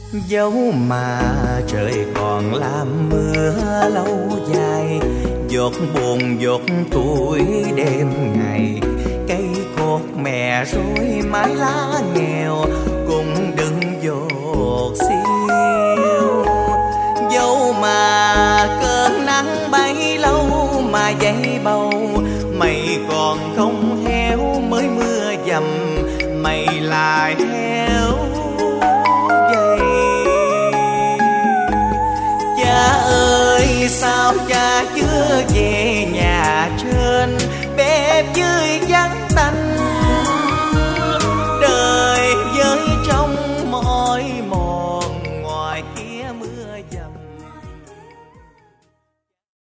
Dẫu mà trời còn làm mưa lâu dài, giọt buồn giọt tuổi đêm ngày, cây cột mẹ rối mái lá nghèo cũng đừng dột xiêu. Dẫu mà cơn nắng bay lâu mà dây bầu, mây còn không héo mới mưa dầm, mây lại héo dày. Cha ơi sao cha chưa về,